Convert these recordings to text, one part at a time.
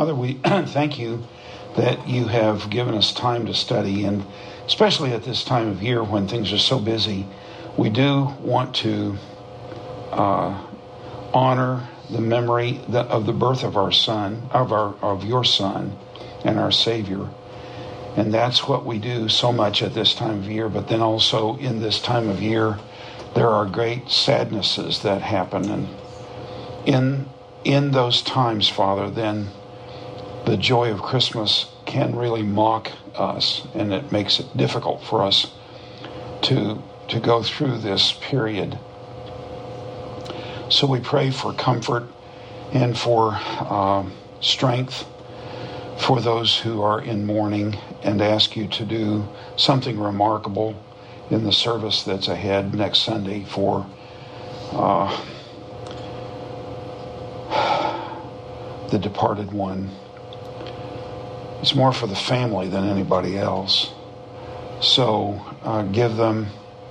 Father, we thank you that you have given us time to study, and especially at this time of year when things are so busy, we do want to honor the memory of the birth of our Son, of your Son, and our Savior. And that's what we do so much at this time of year. But then also in this time of year, there are great sadnesses that happen. And in those times, Father, then the joy of Christmas can really mock us, and it makes it difficult for us to go through this period. So we pray for comfort and for strength for those who are in mourning, and ask you to do something remarkable in the service that's ahead next Sunday for the departed one. It's more for the family than anybody else. So give them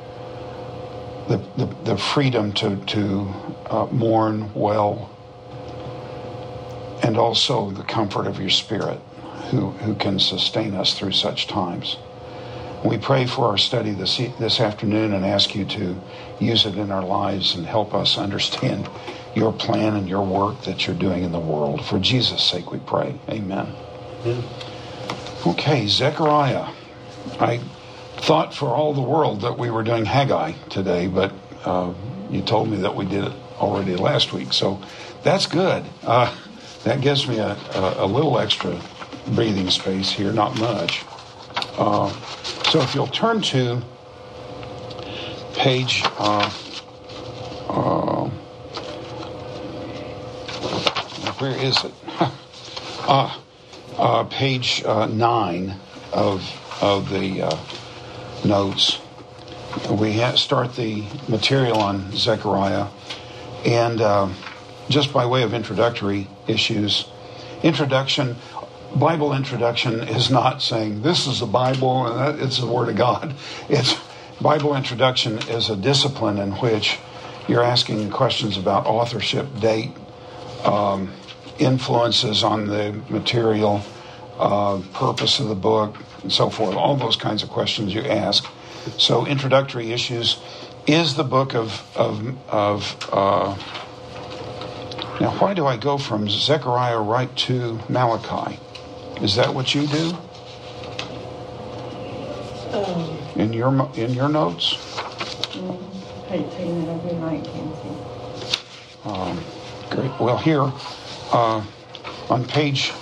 the freedom to mourn well, and also the comfort of your Spirit who can sustain us through such times. We pray for our study this afternoon and ask you to use it in our lives and help us understand your plan and your work that you're doing in the world. For Jesus' sake we pray. Amen. Amen. Okay, Zechariah. I thought for all the world that we were doing Haggai today, but you told me that we did it already last week, so that's good. That gives me a little extra breathing space here, not much. So if you'll turn to page where is it? Page 9 of the notes. We start the material on Zechariah, and just by way of introductory issues, Bible introduction is not saying this is the Bible and that it's the Word of God. It's Bible introduction is a discipline in which you're asking questions about authorship, date, influences on the material, purpose of the book, and so forth. All those kinds of questions you ask. So introductory issues is the book now why do I go from Zechariah right to Malachi? Is that what you do? In your notes? 18 and 19. Great. Well, here on page.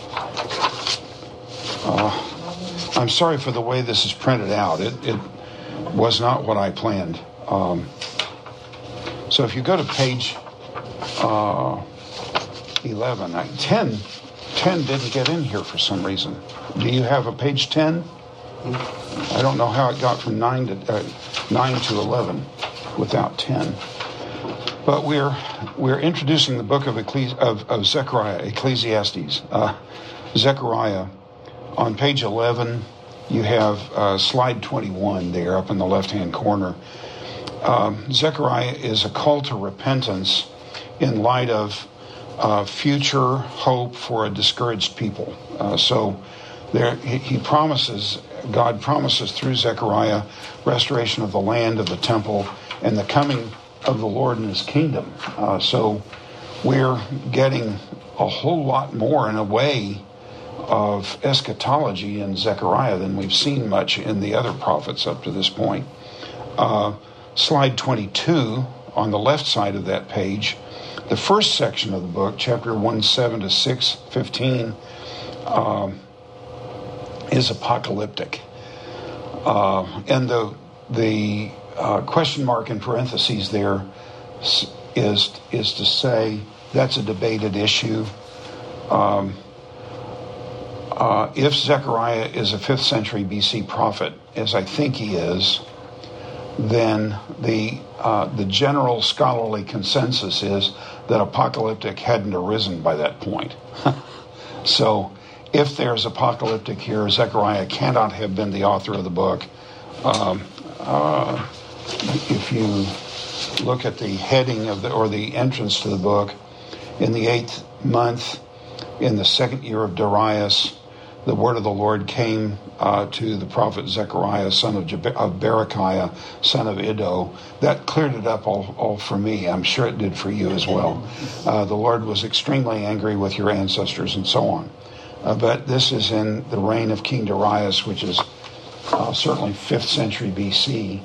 I'm sorry for the way this is printed out. It was not what I planned. So if you go to page 11, 10 didn't get in here for some reason. Do you have a page 10? I don't know how it got from 9 to 11 without 10. But we're introducing the book of Zechariah, Ecclesiastes. Zechariah, on page 11, you have slide 21 there up in the left-hand corner. Zechariah is a call to repentance in light of future hope for a discouraged people. So there, God promises through Zechariah restoration of the land, of the temple, and the coming of the Lord and his kingdom. So we're getting a whole lot more in a way of eschatology in Zechariah than we've seen much in the other prophets up to this point. Slide 22 on the left side of that page, the first section of the book, chapter 1:7 to 6:15, is apocalyptic. And the question mark in parentheses there is to say that's a debated issue. If Zechariah is a 5th century BC prophet, as I think he is, then the general scholarly consensus is that apocalyptic hadn't arisen by that point. So if there's apocalyptic here, Zechariah cannot have been the author of the book. If you look at the heading of the entrance to the book, in the 8th month, in the second year of Darius, the word of the Lord came to the prophet Zechariah, son of Berechiah, son of Iddo. That cleared it up all for me. I'm sure it did for you as well. The Lord was extremely angry with your ancestors and so on. But this is in the reign of King Darius, which is certainly 5th century BC.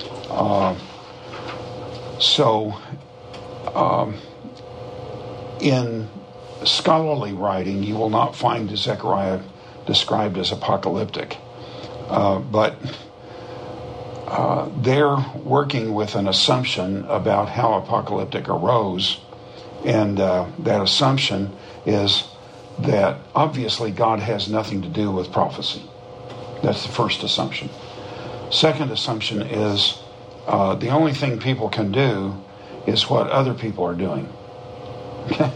In scholarly writing, you will not find Zechariah described as apocalyptic. But they're working with an assumption about how apocalyptic arose. And that assumption is that obviously God has nothing to do with prophecy. That's the first assumption. Second assumption is the only thing people can do is what other people are doing. Okay?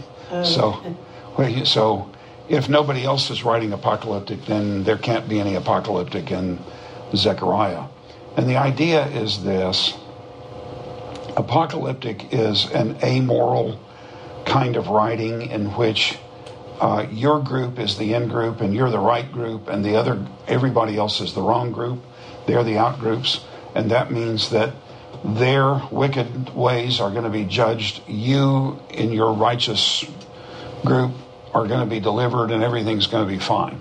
So if nobody else is writing apocalyptic, then there can't be any apocalyptic in Zechariah. And the idea is this: apocalyptic is an amoral kind of writing in which your group is the in group and you're the right group, and everybody else is the wrong group. They're the out groups, and that means that their wicked ways are going to be judged. You in your righteous group are going to be delivered, and everything's going to be fine.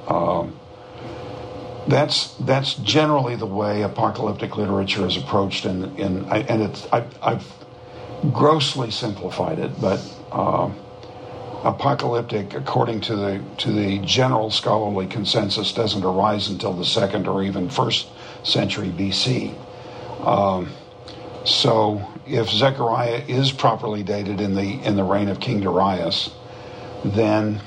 That's generally the way apocalyptic literature is approached, I've grossly simplified it, but apocalyptic, according to the general scholarly consensus, doesn't arise until the 2nd or even 1st century BC. So if Zechariah is properly dated in the reign of King Darius, then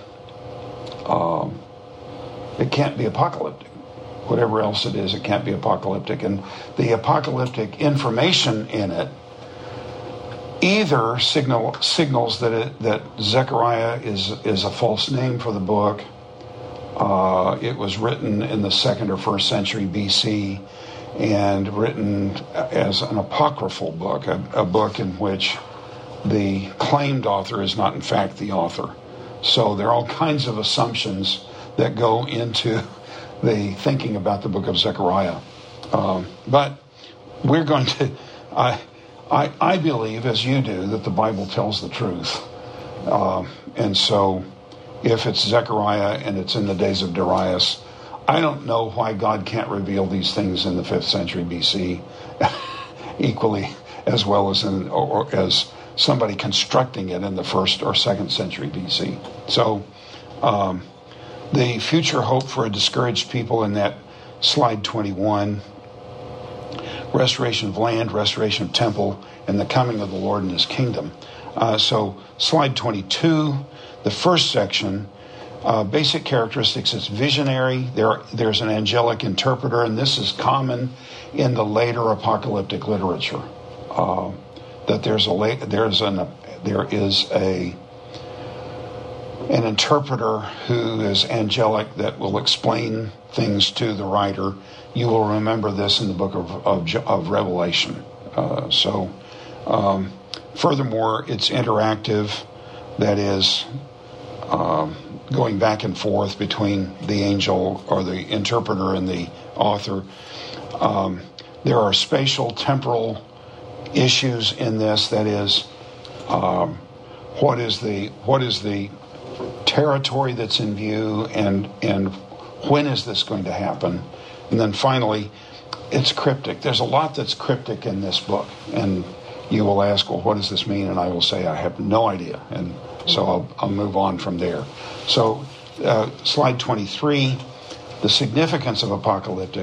it can't be apocalyptic. Whatever else it is, it can't be apocalyptic. And the apocalyptic information in it either signals that Zechariah is a false name for the book. It was written in the 2nd or 1st century BC and written as an apocryphal book, a book in which the claimed author is not in fact the author. So there are all kinds of assumptions that go into the thinking about the book of Zechariah. But we're going to... I believe, as you do, that the Bible tells the truth. And so if it's Zechariah and it's in the days of Darius, I don't know why God can't reveal these things in the 5th century BC equally as well as as somebody constructing it in the 1st or 2nd century BC. So the future hope for a discouraged people in that slide 21, restoration of land, restoration of temple, and the coming of the Lord and his kingdom. So slide 22, the first section, basic characteristics. It's visionary. There's an angelic interpreter, and this is common in the later apocalyptic literature. That there is an interpreter who is angelic that will explain things to the writer. You will remember this in the book of Revelation. Furthermore, it's interactive. That is going back and forth between the angel or the interpreter and the author. There are spatial, temporal issues in this. That is, what is the territory that's in view, and when is this going to happen? And then finally, it's cryptic. There's a lot that's cryptic in this book, and you will ask, well, what does this mean? And I will say, I have no idea. And so I'll move on from there. So slide 23, the significance of apocalyptic.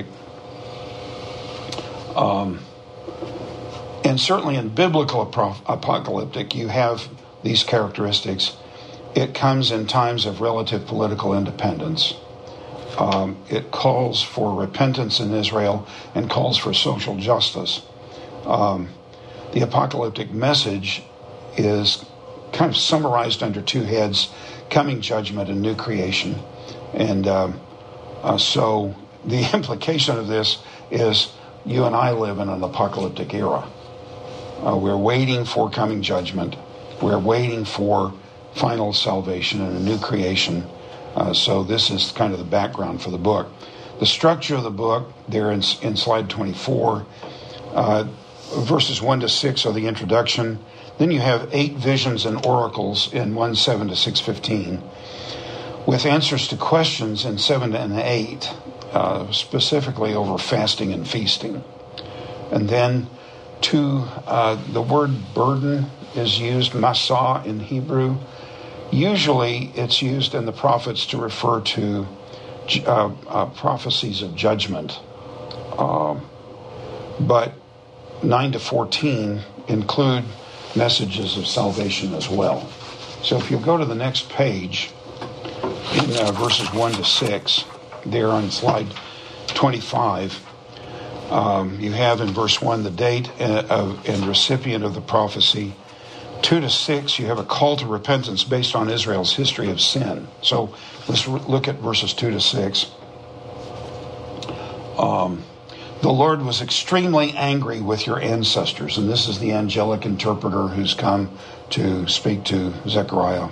And certainly in biblical apocalyptic, you have these characteristics. It comes in times of relative political independence. It calls for repentance in Israel and calls for social justice. The apocalyptic message is kind of summarized under two heads: coming judgment and new creation. And so the implication of this is you and I live in an apocalyptic era. We're waiting for coming judgment. We're waiting for final salvation and a new creation. So this is kind of the background for the book. The structure of the book, there in slide 24, verses 1 to 6 are the introduction. Then you have 8 visions and oracles in 1:7 to 6:15, with answers to questions in 7 and 8, specifically over fasting and feasting. And then the word burden is used, masah in Hebrew. Usually it's used in the prophets to refer to prophecies of judgment. But 9 to 14 include messages of salvation as well. So if you go to the next page, in verses 1 to 6, there on slide 25, you have in verse 1 the date and recipient of the prophecy. 2 to 6, you have a call to repentance based on Israel's history of sin. So let's look at verses 2 to 6. The Lord was extremely angry with your ancestors. And this is the angelic interpreter who's come to speak to Zechariah.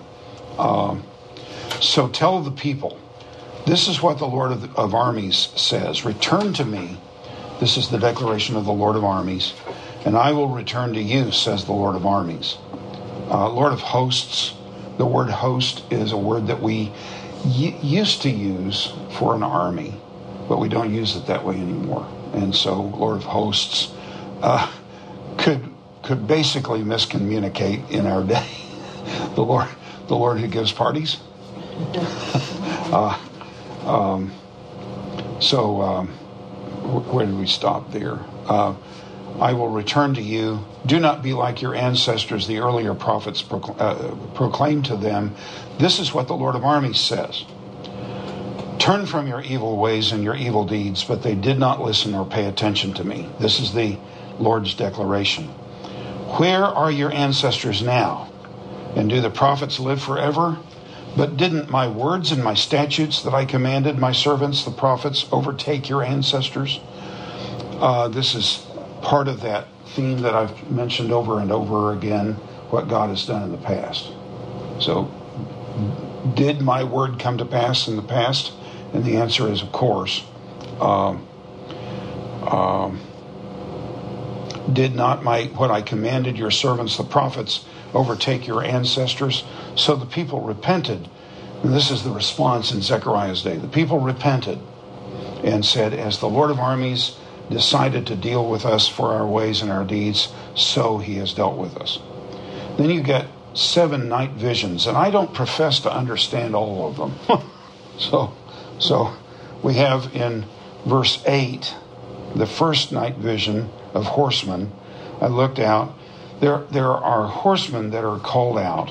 So tell the people, this is what the Lord of armies says. Return to me. This is the declaration of the Lord of armies. And I will return to you, says the Lord of armies. Lord of hosts. The word host is a word that we used to use for an army, but we don't use it that way anymore. And so Lord of hosts could basically miscommunicate in our day. The Lord who gives parties. Where did we stop there? I will return to you. Do not be like your ancestors, the earlier prophets proclaimed to them. This is what the Lord of armies says. Turn from your evil ways and your evil deeds, but they did not listen or pay attention to me. This is the Lord's declaration. Where are your ancestors now? And do the prophets live forever? But didn't my words and my statutes that I commanded my servants, the prophets, overtake your ancestors? This is part of that theme that I've mentioned over and over again, what God has done in the past. So, did my word come to pass in the past? And the answer is, of course. Did not what I commanded your servants, the prophets, overtake your ancestors? So the people repented. And this is the response in Zechariah's day. The people repented and said, as the Lord of armies decided to deal with us for our ways and our deeds, so he has dealt with us. Then you get 7 night visions, and I don't profess to understand all of them. So we have in verse 8, the first night vision of horsemen. I looked out. There are horsemen that are called out.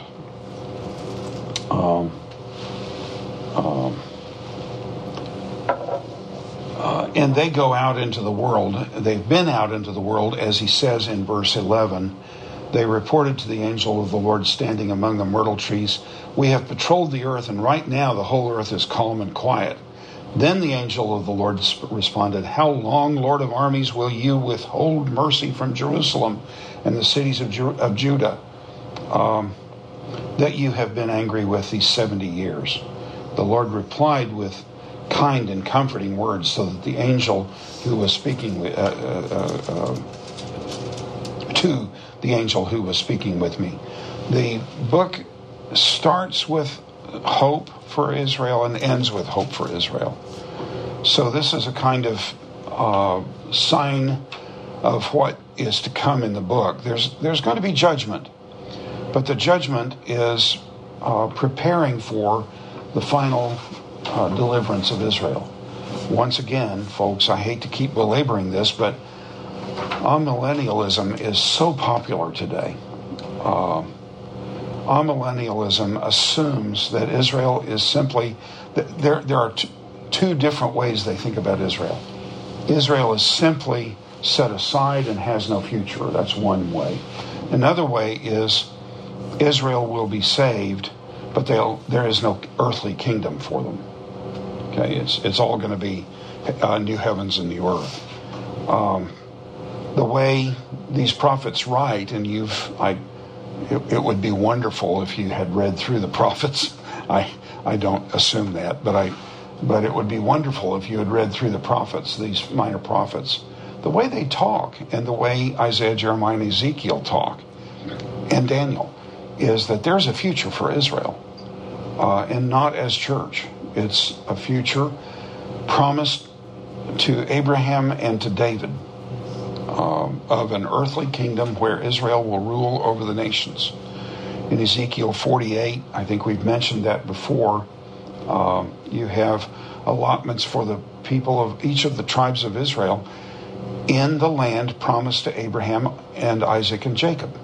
And they go out into the world. They've been out into the world, as he says in verse 11. They reported to the angel of the Lord standing among the myrtle trees, we have patrolled the earth, and right now the whole earth is calm and quiet. Then the angel of the Lord responded, how long, Lord of armies, will you withhold mercy from Jerusalem and the cities of Judah that you have been angry with these 70 years? The Lord replied with kind and comforting words, so that the angel who was speaking to the angel who was speaking with me. The book starts with hope for Israel and ends with hope for Israel. So this is a kind of sign of what is to come in the book. There's going to be judgment, but the judgment is preparing for the final deliverance of Israel. Once again, folks, I hate to keep belaboring this, but amillennialism is so popular today. Amillennialism assumes that Israel is simply... There are two different ways they think about Israel. Israel is simply set aside and has no future. That's one way. Another way is Israel will be saved, but there is no earthly kingdom for them. Okay, it's all going to be new heavens and new earth. The way these prophets write, and I it would be wonderful if you had read through the prophets. I don't assume that, but it would be wonderful if you had read through the prophets, these minor prophets, the way they talk and the way Isaiah, Jeremiah, and Ezekiel talk, and Daniel, is that there's a future for Israel, and not as church. It's a future promised to Abraham and to David, of an earthly kingdom where Israel will rule over the nations. In Ezekiel 48, I think we've mentioned that before, you have allotments for the people of each of the tribes of Israel in the land promised to Abraham and Isaac and Jacob.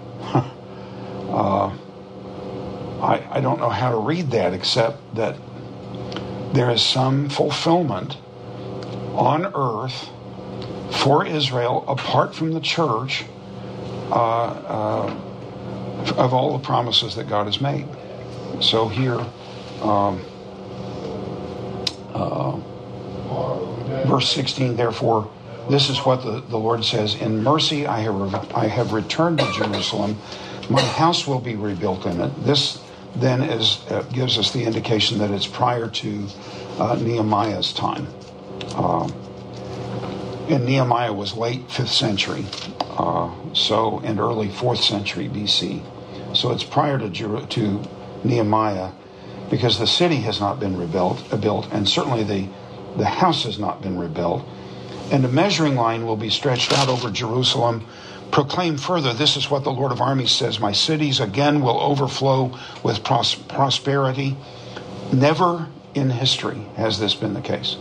I don't know how to read that except that there is some fulfillment on earth for Israel apart from the church of all the promises that God has made. So here, verse 16, therefore, this is what the Lord says, in mercy I have returned to Jerusalem. My house will be rebuilt in it. This then gives us the indication that it's prior to Nehemiah's time. And Nehemiah was late 5th century, and early 4th century BC. So it's prior to Nehemiah, because the city has not been built, and certainly the house has not been rebuilt. And a measuring line will be stretched out over Jerusalem. Proclaim further, this is what the Lord of armies says, my cities again will overflow with prosperity. Never in history has this been the case.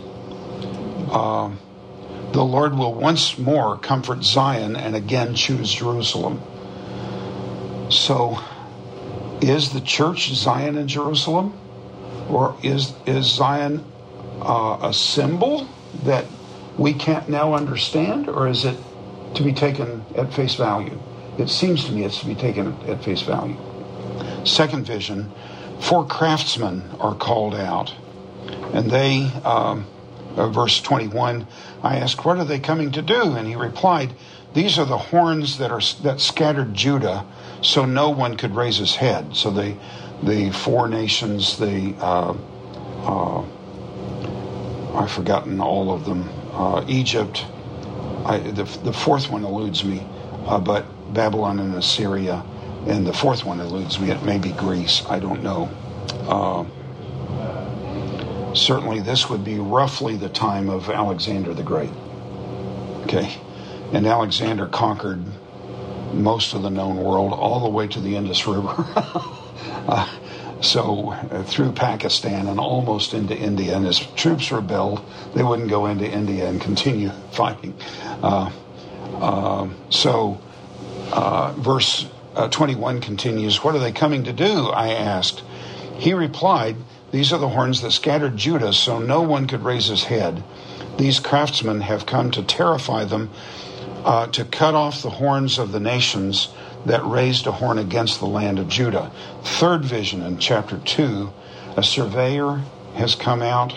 The Lord will once more comfort Zion and again choose Jerusalem. So, is the church Zion and Jerusalem? Or is Zion a symbol that we can't now understand? Or is it to be taken at face value? It seems to me it's to be taken at face value. Second vision, 4 craftsmen are called out. And they... verse 21, I asked, what are they coming to do? And he replied, these are the horns that scattered Judah, so no one could raise his head. So the 4 nations, I've forgotten all of them. Egypt, the 4th one eludes me, but Babylon and Assyria, and the 4th one eludes me. It may be Greece, I don't know. Certainly this would be roughly the time of Alexander the Great. Okay. And Alexander conquered most of the known world all the way to the Indus River. Through Pakistan and almost into India. And his troops rebelled. They wouldn't go into India and continue fighting. Verse 21 continues, what are they coming to do? I asked. He replied, these are the horns that scattered Judah, so no one could raise his head. These craftsmen have come to terrify them, to cut off the horns of the nations that raised a horn against the land of Judah. Third vision in chapter 2, a surveyor has come out.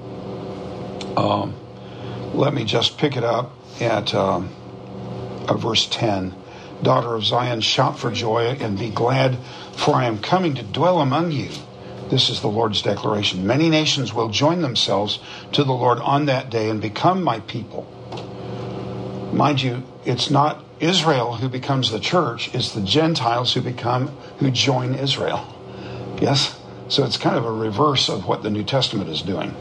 Let me just pick it up at verse 10. Daughter of Zion, shout for joy and be glad, for I am coming to dwell among you. This is the Lord's declaration. Many nations will join themselves to the Lord on that day and become my people. Mind you, it's not Israel who becomes the church, it's the Gentiles who join Israel. Yes? So it's kind of a reverse of what the New Testament is doing.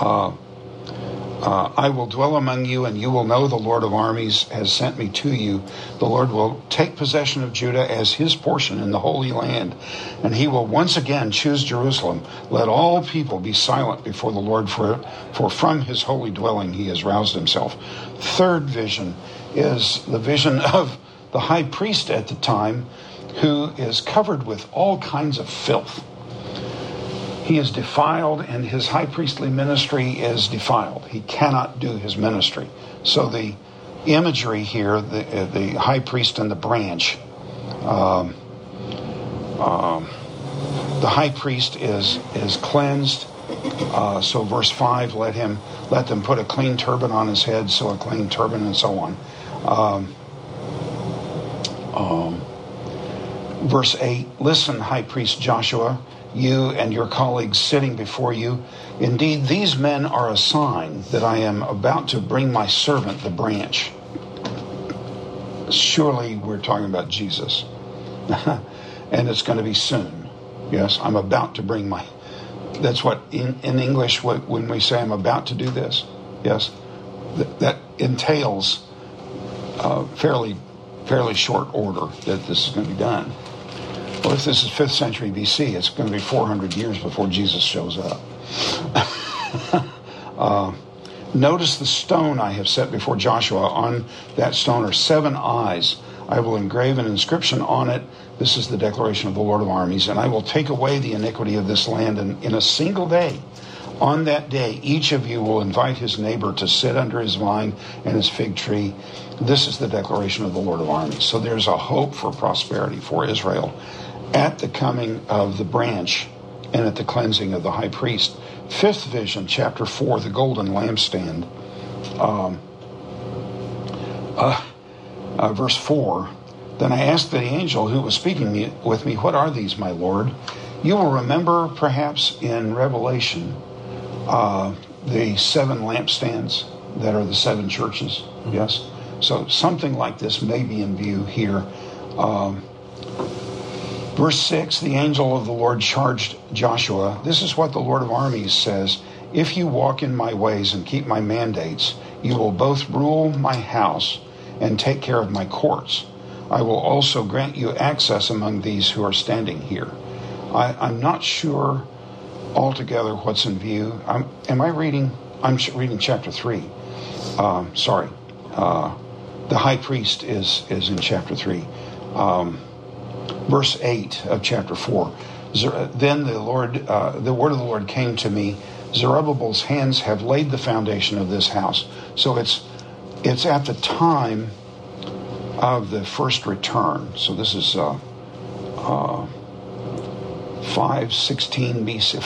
I will dwell among you, and you will know the Lord of armies has sent me to you. The Lord will take possession of Judah as his portion in the Holy Land, and he will once again choose Jerusalem. Let all people be silent before the Lord, for from his holy dwelling he has roused himself. Third vision is the vision of the high priest at the time, who is covered with all kinds of filth. He is defiled, and his high priestly ministry is defiled. He cannot do his ministry. So the imagery here, the high priest and the branch, the high priest is cleansed. So verse 5, let them put a clean turban on his head, so a clean turban, and so on. Verse 8, listen, high priest Joshua, you and your colleagues sitting before you. Indeed, these men are a sign that I am about to bring my servant, the branch. Surely we're talking about Jesus. And it's going to be soon. Yes, I'm about to bring my... That's what, in English, when we say I'm about to do this, yes, that entails fairly short order that this is going to be done. Well, if this is 5th century BC, it's going to be 400 years before Jesus shows up. Notice the stone I have set before Joshua. On that stone are 7 eyes. I will engrave an inscription on it. This is the declaration of the Lord of armies. And I will take away the iniquity of this land in a single day. On that day, each of you will invite his neighbor to sit under his vine and his fig tree. This is the declaration of the Lord of armies. So there's a hope for prosperity for Israel at the coming of the branch and at the cleansing of the high priest. 5th vision, chapter 4, the golden lampstand. Verse 4, then I asked the angel who was speaking with me, what are these, my Lord? You will remember perhaps in Revelation the 7 lampstands that are the 7 churches. Yes? So something like this may be in view here. Verse 6, the angel of the Lord charged Joshua, this is what the Lord of armies says, if you walk in my ways and keep my mandates, you will both rule my house and take care of my courts. I will also grant you access among these who are standing here. I'm not sure altogether what's in view. I'm reading chapter 3. The high priest is in chapter 3. Verse 8 of chapter 4. Then the word of the Lord came to me, Zerubbabel's hands have laid the foundation of this house. So it's at the time of the first return. So this is 516 BC.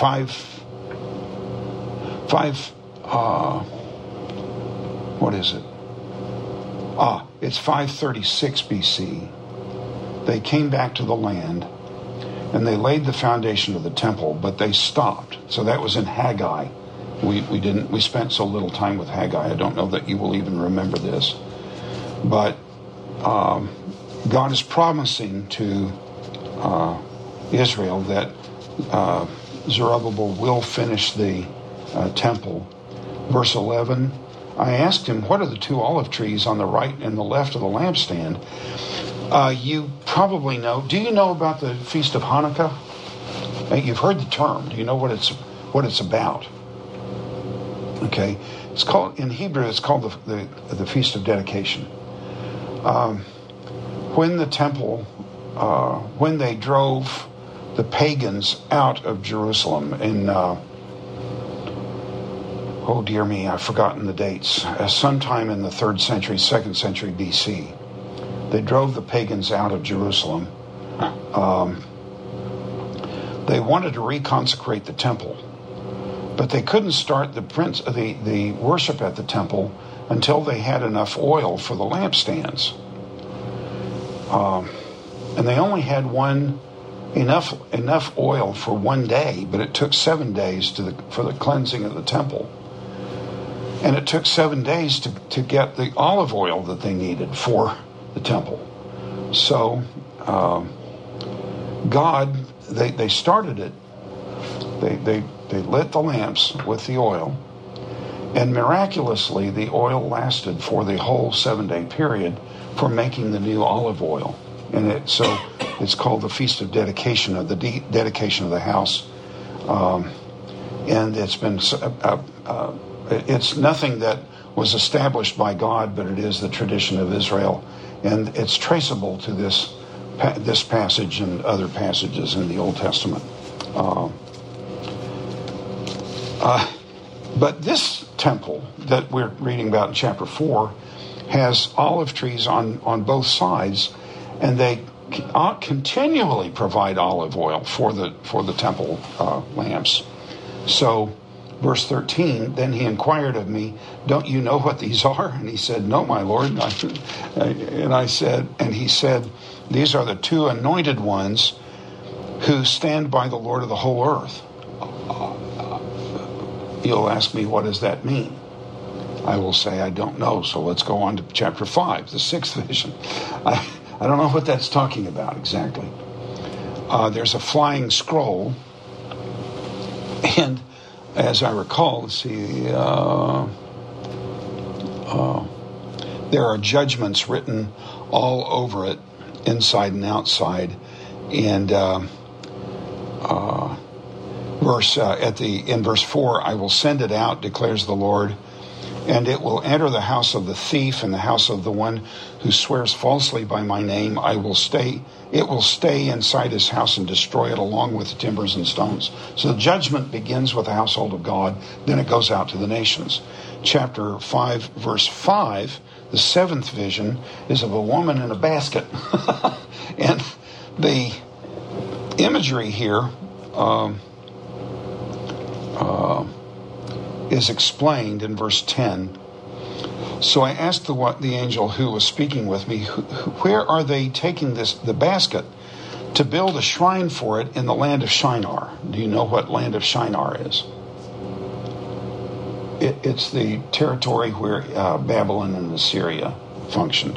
What is it? It's 536 BC. They came back to the land and they laid the foundation of the temple, but they stopped. So that was in Haggai. We spent so little time with Haggai. I don't know that you will even remember this. But God is promising to Israel that Zerubbabel will finish the temple. Verse 11, I asked him, what are the 2 olive trees on the right and the left of the lampstand? You probably know. Do you know about the Feast of Hanukkah? You've heard the term. Do you know what it's about? Okay, it's called in Hebrew. It's called the Feast of Dedication. When the temple, when they drove the pagans out of Jerusalem in, oh dear me, I've forgotten the dates. Sometime in the 3rd century, 2nd century BC. They drove the pagans out of Jerusalem. They wanted to reconsecrate the temple, but they couldn't start the worship at the temple until they had enough oil for the lampstands. And they only had enough oil for one day, but it took 7 days for the cleansing of the temple. And it took 7 days to get the olive oil that they needed for the temple. So God, they started it. They lit the lamps with the oil, and miraculously the oil lasted for the whole 7-day period for making the new olive oil. And it's called the Feast of Dedication, of the dedication of the house. And it's been it's nothing that was established by God, but it is the tradition of Israel, and it's traceable to this passage and other passages in the Old Testament. But this temple that we're reading about in chapter 4 has olive trees on both sides, and they continually provide olive oil for the temple lamps. So Verse 13, then he inquired of me, don't you know what these are? And he said, no, my Lord. And he said, these are the two anointed ones who stand by the Lord of the whole earth. You'll ask me, what does that mean? I will say, I don't know. So let's go on to chapter 5, the sixth vision. I don't know what that's talking about exactly. There's a flying scroll. And as I recall, let's see, there are judgments written all over it, inside and outside. And in verse 4, I will send it out, declares the Lord, and it will enter the house of the thief and the house of the one who swears falsely by my name. It will stay inside his house and destroy it along with the timbers and stones. So the judgment begins with the household of God, then it goes out to the nations. Chapter 5, verse 5, the seventh vision is of a woman in a basket. And the imagery here is explained in verse 10. So I asked the angel who was speaking with me, where are they taking the basket to build a shrine for it in the land of Shinar? Do you know what land of Shinar is? It's the territory where Babylon and Assyria functioned.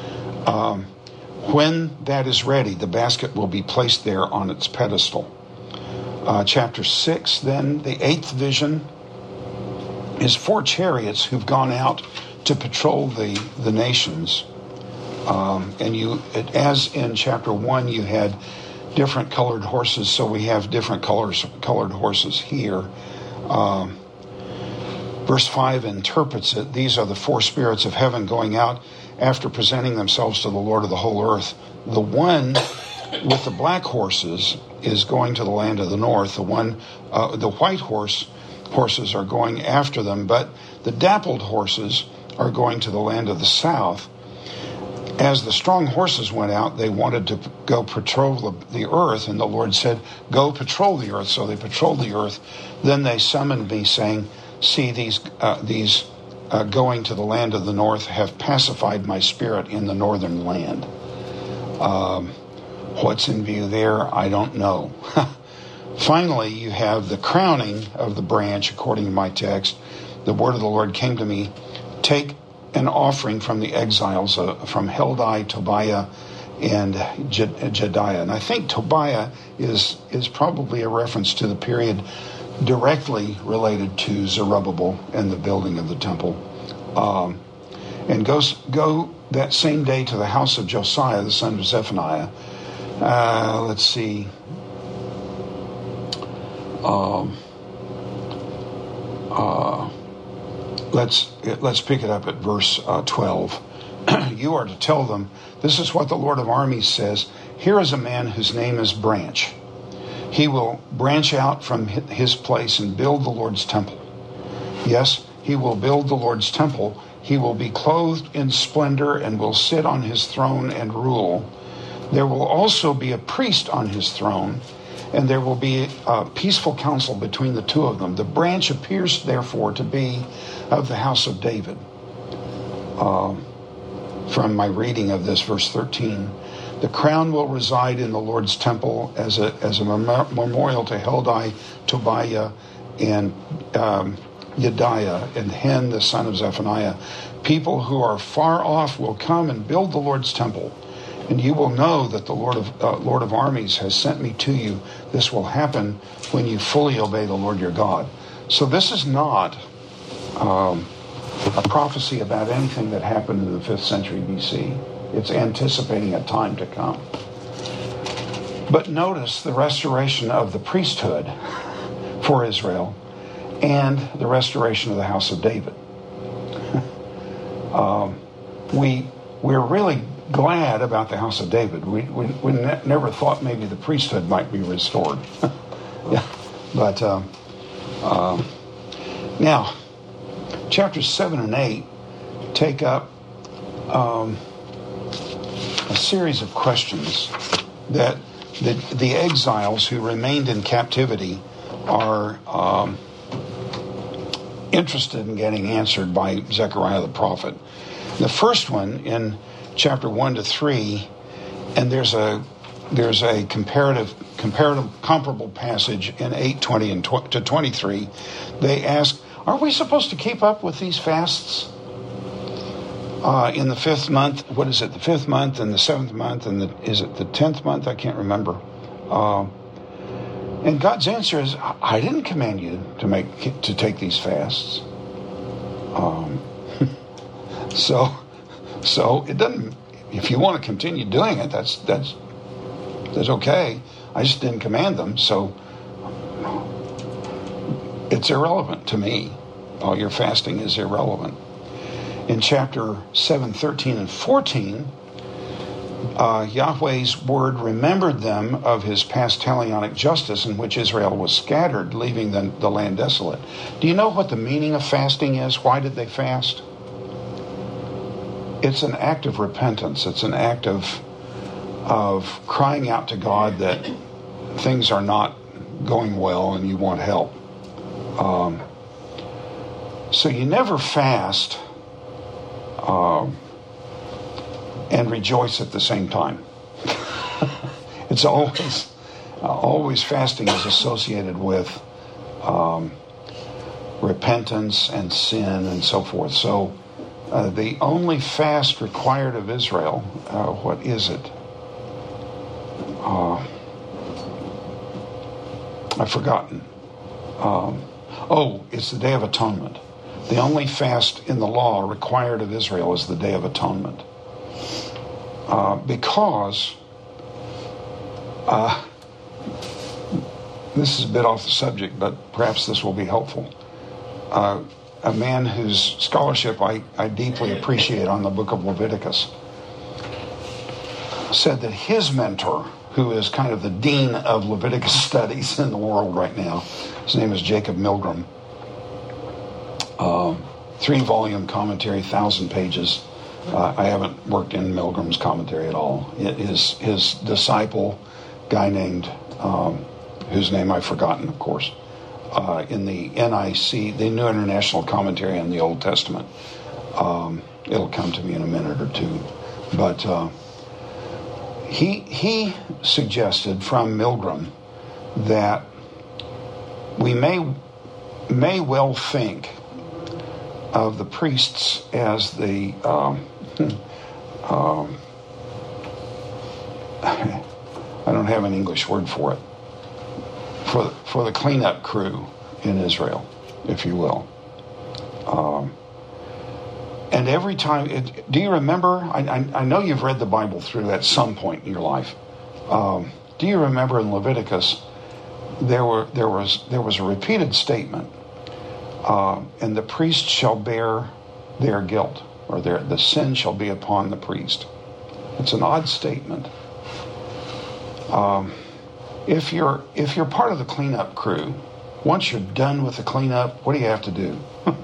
When that is ready, the basket will be placed there on its pedestal. Chapter 6, then, the eighth vision is 4 chariots who've gone out to patrol the nations. As in chapter 1, you had different colored horses, so we have different colored horses here. Verse 5 interprets it. These are the 4 spirits of heaven going out after presenting themselves to the Lord of the whole earth. The one with the black horses is going to the land of the north. The white horses are going after them, but the dappled horses are going to the land of the south. As the strong horses went out, they wanted to go patrol the earth, and the Lord said, go patrol the earth. So they patrolled the earth. Then they summoned me, saying, see, these going to the land of the north have pacified my spirit in the northern land. What's in view there, I don't know. Finally, you have the crowning of the branch, according to my text. The word of the Lord came to me, take an offering from the exiles, from Heldai, Tobiah, and Jediah. And I think Tobiah is probably a reference to the period directly related to Zerubbabel and the building of the temple. And go that same day to the house of Josiah, the son of Zephaniah. Let's see. Let's pick it up at verse 12. You are to tell them, this is what the Lord of armies says. Here is a man whose name is Branch. He will branch out from his place and build the Lord's temple. Yes, he will build the Lord's temple. He will be clothed in splendor and will sit on his throne and rule. There will also be a priest on his throne, and there will be a peaceful counsel between the two of them. The branch appears, therefore, to be of the house of David. From my reading of this, verse 13, the crown will reside in the Lord's temple as a memorial to Heldai, Tobiah, and Jediah, and Hen, the son of Zephaniah. People who are far off will come and build the Lord's temple. And you will know that the Lord of armies has sent me to you. This will happen when you fully obey the Lord your God. So this is not a prophecy about anything that happened in the 5th century BC. It's anticipating a time to come. But notice the restoration of the priesthood for Israel and the restoration of the house of David. We're really glad about the house of David. We never thought maybe the priesthood might be restored. Yeah, but now chapters 7 and 8 take up a series of questions that the exiles who remained in captivity are interested in getting answered by Zechariah the prophet. The first one in chapter 1 to 3, and there's a comparable passage in 8:20 and to 23. They ask, are we supposed to keep up with these fasts in the 5th month? What is it? The 5th month and the 7th month, and is it the 10th month? I can't remember. And God's answer is, I didn't command you to take these fasts. So it doesn't. If you want to continue doing it, that's okay. I just didn't command them, so it's irrelevant to me. All your fasting is irrelevant. In chapter 7, 13, and 14, Yahweh's word remembered them of his past talionic justice in which Israel was scattered, leaving the land desolate. Do you know what the meaning of fasting is? Why did they fast? It's an act of repentance. It's an act of crying out to God that things are not going well and you want help. So you never fast and rejoice at the same time. It's always fasting is associated with repentance and sin and so forth. So the only fast required of Israel, what is it? I've forgotten. It's the Day of Atonement. The only fast in the law required of Israel is the Day of Atonement. Because this is a bit off the subject, but perhaps this will be helpful. A man whose scholarship I deeply appreciate on the book of Leviticus said that his mentor, who is kind of the dean of Leviticus studies in the world right now, his name is Jacob Milgrom, 3-volume commentary, 1,000 pages. I haven't worked in Milgram's commentary at all. His disciple, guy named, whose name I've forgotten, of course, in the NIC, the New International Commentary on the Old Testament. It'll come to me in a minute or two. But he suggested from Milgram that we may well think of the priests as the I don't have an English word for it, for the cleanup crew in Israel, if you will. And every time, do you remember? I know you've read the Bible through at some point in your life. Do you remember in Leviticus there was a repeated statement, and the priest shall bear their guilt, or the sin shall be upon the priest. It's an odd statement. If you're part of the cleanup crew, once you're done with the cleanup, what do you have to do?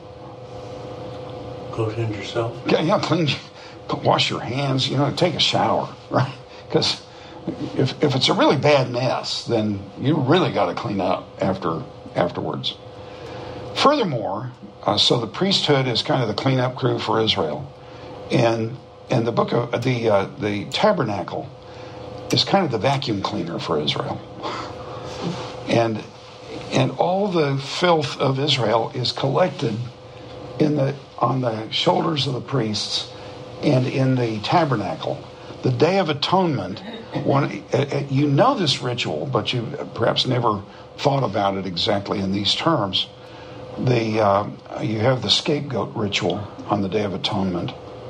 Go clean yourself. Yeah, wash your hands. Take a shower, right? Because if it's a really bad mess, then you really got to clean up afterwards. Furthermore, so the priesthood is kind of the cleanup crew for Israel, and the book of the tabernacle is kind of the vacuum cleaner for Israel, and all the filth of Israel is collected on the shoulders of the priests and in the tabernacle. The Day of Atonement, you know this ritual, but you perhaps never thought about it exactly in these terms. You have the scapegoat ritual on the Day of Atonement,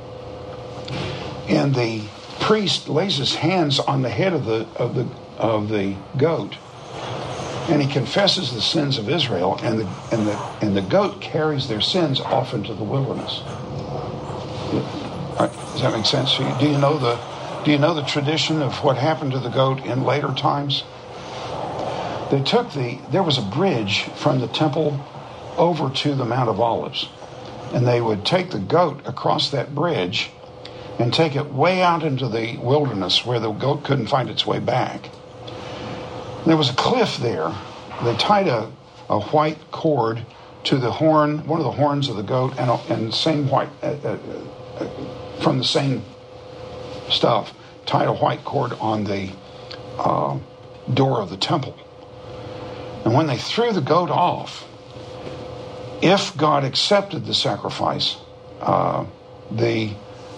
and the priest lays his hands on the head of the goat, and he confesses the sins of Israel, and the goat carries their sins off into the wilderness. Does that make sense to you? Do you know the tradition of what happened to the goat in later times? There was a bridge from the temple over to the Mount of Olives, and they would take the goat across that bridge and take it way out into the wilderness where the goat couldn't find its way back. There was a cliff there. They tied a white cord to the horn, one of the horns of the goat, and same white, from the same stuff, tied a white cord on the door of the temple. And when they threw the goat off, if God accepted the sacrifice, the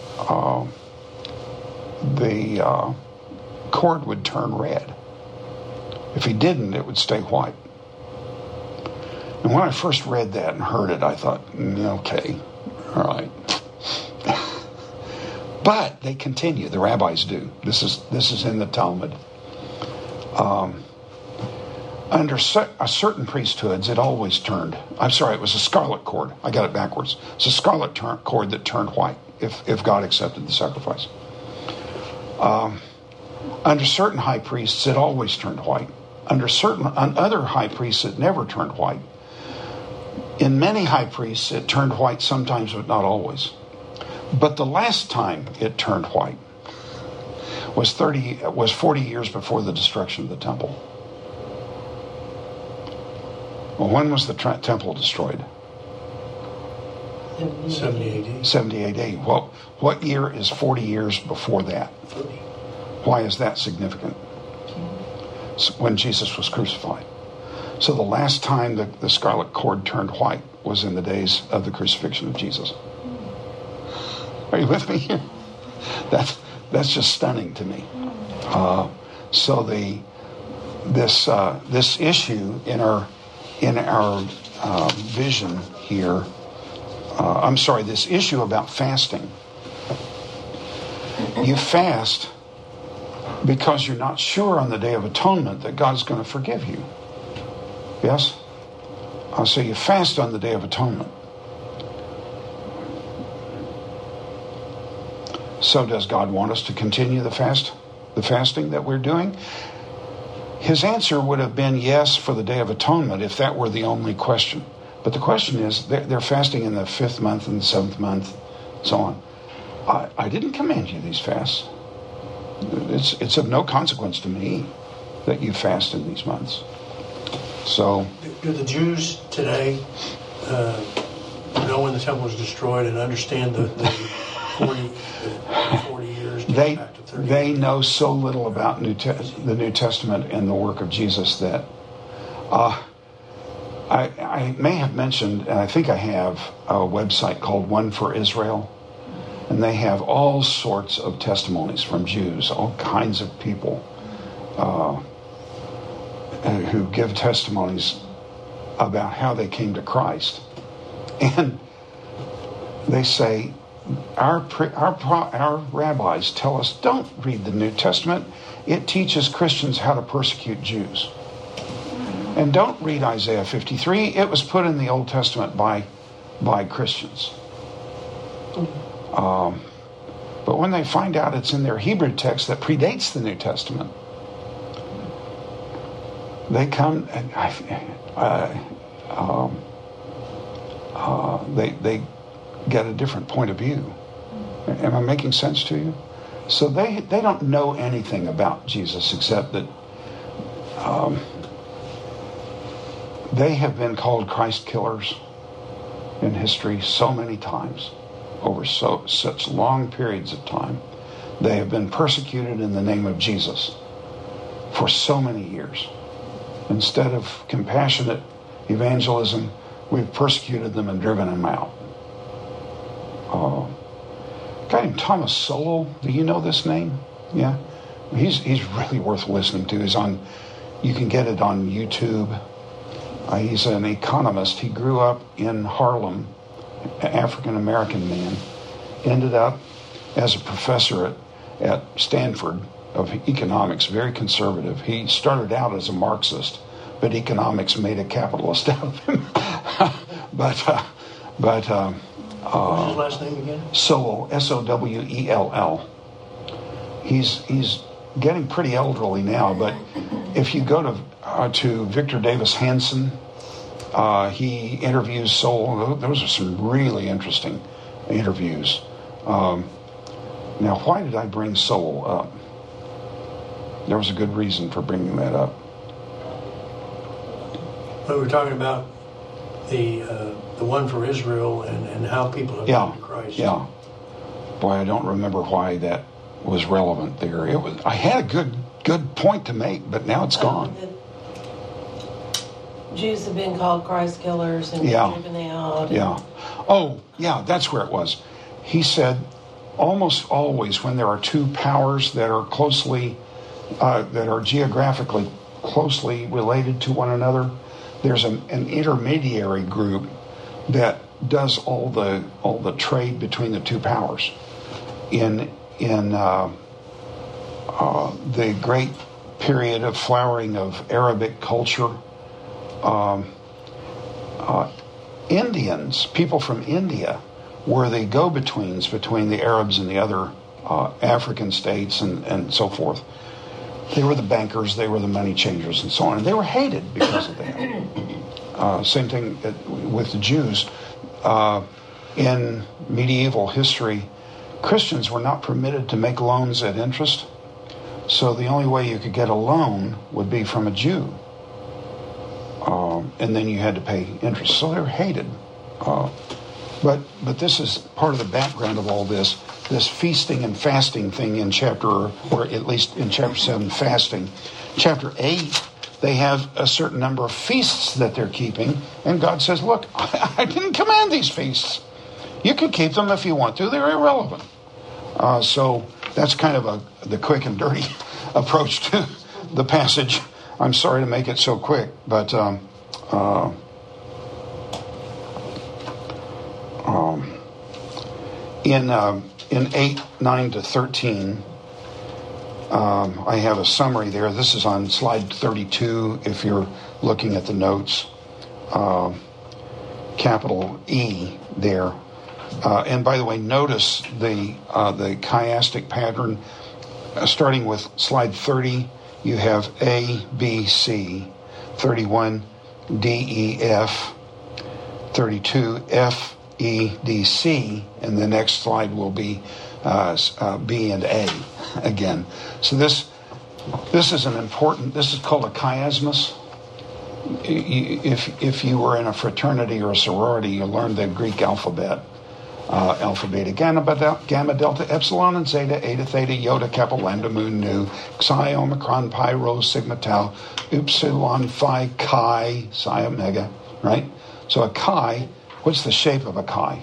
cord would turn red. If he didn't, it would stay white. And when I first read that and heard it, I thought, okay, all right. But they continue. The rabbis do. This is in the Talmud. Under certain priesthoods, it always turned. I'm sorry, it was a scarlet cord. I got it backwards. It's a scarlet cord that turned white if God accepted the sacrifice. Under certain high priests, it always turned white. On other high priests, it never turned white. In many high priests, it turned white sometimes, but not always. But the last time it turned white was 40 years before the destruction of the temple. Well, when was the temple destroyed? 70 AD. 70 AD. Well, what year is 40 years before that? 30. Why is that significant? When Jesus was crucified. So the last time the scarlet cord turned white was in the days of the crucifixion of Jesus. Are you with me here? That's just stunning to me. So this issue in our vision here. This issue about fasting. You fast because you're not sure on the Day of Atonement that God's going to forgive you. Yes? So you fast on the Day of Atonement. So does God want us to continue the fasting that we're doing? His answer would have been yes for the Day of Atonement if that were the only question. But the question is, they're fasting in the 5th month and the 7th month, so on. I didn't command you these fasts. It's of no consequence to me that you fast in these months. So, do the Jews today know when the temple was destroyed and understand the 40 years? They know so little about the New Testament and the work of Jesus that I may have mentioned, and I think I have, a website called One for Israel. And they have all sorts of testimonies from Jews, all kinds of people who give testimonies about how they came to Christ. And they say, our rabbis tell us, don't read the New Testament. It teaches Christians how to persecute Jews. And don't read Isaiah 53. It was put in the Old Testament by Christians. But when they find out it's in their Hebrew text that predates the New Testament, they come and they get a different point of view. Am I making sense to you? So they don't know anything about Jesus except that they have been called Christ killers in history so many times. Over such long periods of time. They have been persecuted in the name of Jesus for so many years. Instead of compassionate evangelism, we've persecuted them and driven them out. A guy named Thomas Sowell, do you know this name? Yeah? He's really worth listening to. You can get it on YouTube. He's an economist. He grew up in Harlem, African-American man, ended up as a professor at Stanford of economics, very conservative. He started out as a Marxist, but economics made a capitalist out of him. What was his last name again? Sowell, Sowell. He's getting pretty elderly now, but if you go to Victor Davis Hanson, he interviews Sowell. Those are some really interesting interviews. Now, why did I bring Sowell up? There was a good reason for bringing that up. We were talking about the one for Israel and how people have come to Christ. Yeah. Boy, I don't remember why that was relevant there. I had a good point to make, but now it's gone. The Jews have been called Christ killers and driven out. Yeah. Oh, yeah, that's where it was. He said, almost always when there are two powers that are geographically closely related to one another, there's an intermediary group that does all the trade between the two powers. In the great period of flowering of Arabic culture, Indians, people from India, were the go-betweens between the Arabs and the other African states and so forth. They were the bankers, they were the money changers, and so on. And they were hated because of that. Same thing with the Jews. In medieval history, Christians were not permitted to make loans at interest. So the only way you could get a loan would be from a Jew. And then you had to pay interest. So they were hated. But this is part of the background of all this feasting and fasting thing in or at least in chapter 7, fasting. Chapter 8, they have a certain number of feasts that they're keeping, and God says, look, I didn't command these feasts. You can keep them if you want to. They're irrelevant. So that's kind of the quick and dirty approach to the passage. I'm sorry to make it so quick, but in 8, 9 to 13, I have a summary there. This is on slide 32 if you're looking at the notes. Capital E there. And by the way, notice the chiastic pattern. Starting with slide 30, you have A, B, C. 31, D, E, F. 32, F, E, D, C. And the next slide will be B and A again. So this is an important. This is called a chiasmus. If you were in a fraternity or a sorority, you learned the Greek alphabet. Alpha, beta, gamma, delta, epsilon, and zeta, eta, theta, iota, kappa, lambda, mu, nu, psi, omicron, pi, rho, sigma, tau, upsilon, phi, chi, psi, omega, right? So a chi, what's the shape of a chi?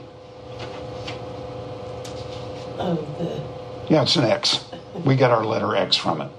Yeah, it's an X. We get our letter X from it.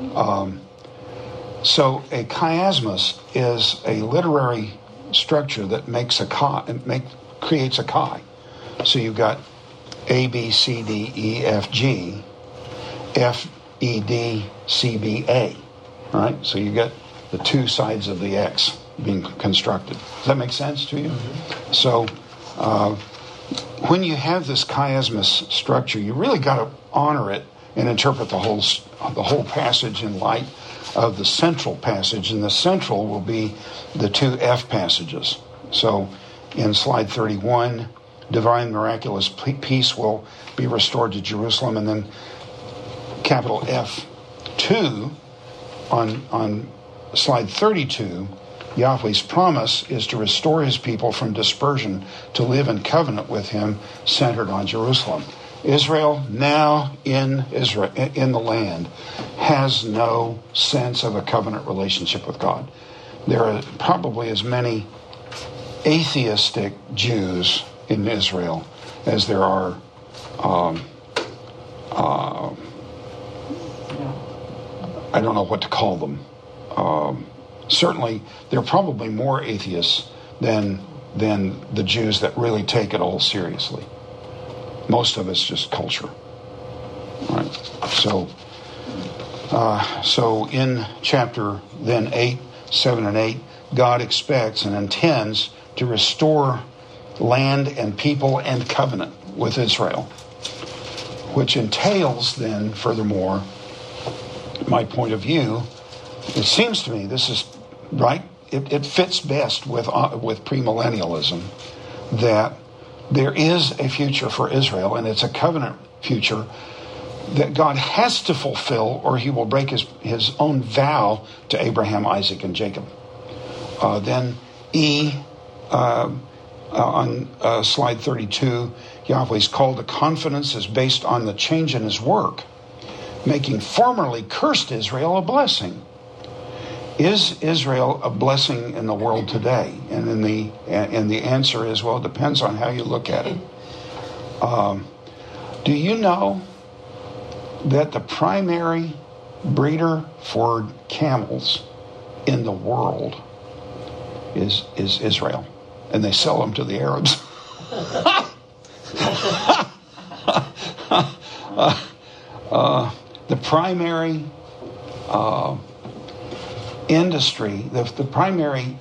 So a chiasmus is a literary structure that makes creates a chi. So you've got A, B, C, D, E, F, G, F, E, D, C, B, A. Right? So you get the two sides of the X being constructed. Does that make sense to you? Mm-hmm. So when you have this chiasmus structure, you really got to honor it and interpret the whole passage in light of the central passage. And the central will be the two F passages. So in slide 31, divine miraculous peace will be restored to Jerusalem, and then capital F2 on slide 32, Yahweh's promise is to restore his people from dispersion to live in covenant with him, centered on Jerusalem. Israel, now in the land, has no sense of a covenant relationship with God. There are probably as many atheistic Jews in Israel as there are I don't know what to call them. Certainly there are probably more atheists than the Jews that really take it all seriously. Most of it's just culture. Right? So in chapter then 8, 7 and 8, God expects and intends to restore land and people and covenant with Israel, which entails then, furthermore, my point of view, it seems to me this is right. It fits best with premillennialism that there is a future for Israel, and it's a covenant future that God has to fulfill, or he will break his own vow to Abraham, Isaac, and Jacob. Then E, on slide 32, Yahweh's call to confidence is based on the change in his work, making formerly cursed Israel a blessing. Is Israel a blessing in the world today? And the answer is, well, it depends on how you look at it. Do you know that the primary breeder for camels in the world is Israel? And they sell them to the Arabs. The primary industry, the primary